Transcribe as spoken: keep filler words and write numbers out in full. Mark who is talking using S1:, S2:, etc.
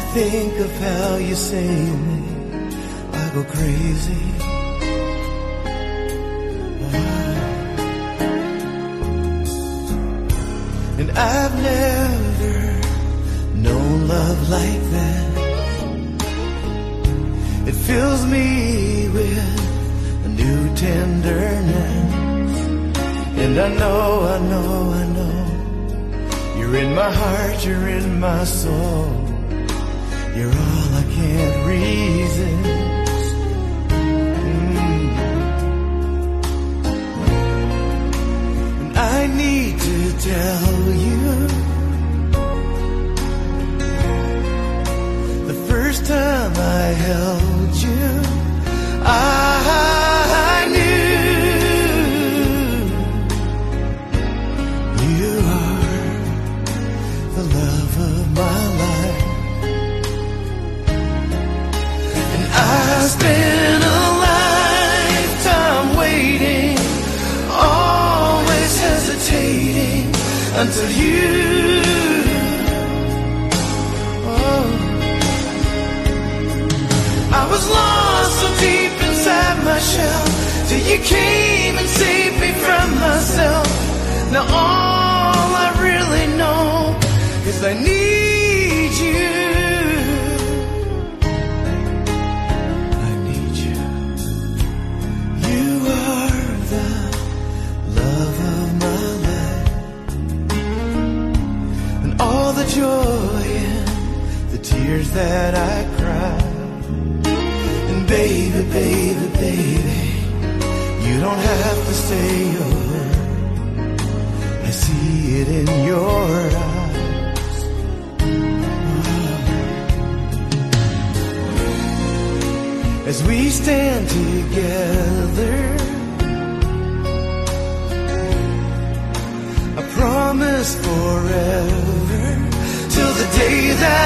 S1: think of how you save me, I go crazy. And I've never known love like that. It fills me with a new tenderness. And I know, I know, I know, you're in my heart, you're in my soul. You're all I can't resist. Mm. And I need to tell you, the first time I held you, I knew you are the love of my life. And I spent a lifetime waiting, always hesitating, until you, oh, I was lost so deep inside my shell, till you came and saved me from myself. Now all I really know is I need you. I need you. You are the love of my life. All the joy and the tears that I cry. And baby, baby, baby, you don't have to say a word. I see it in your eyes. As we stand together, I promise forever, till the day that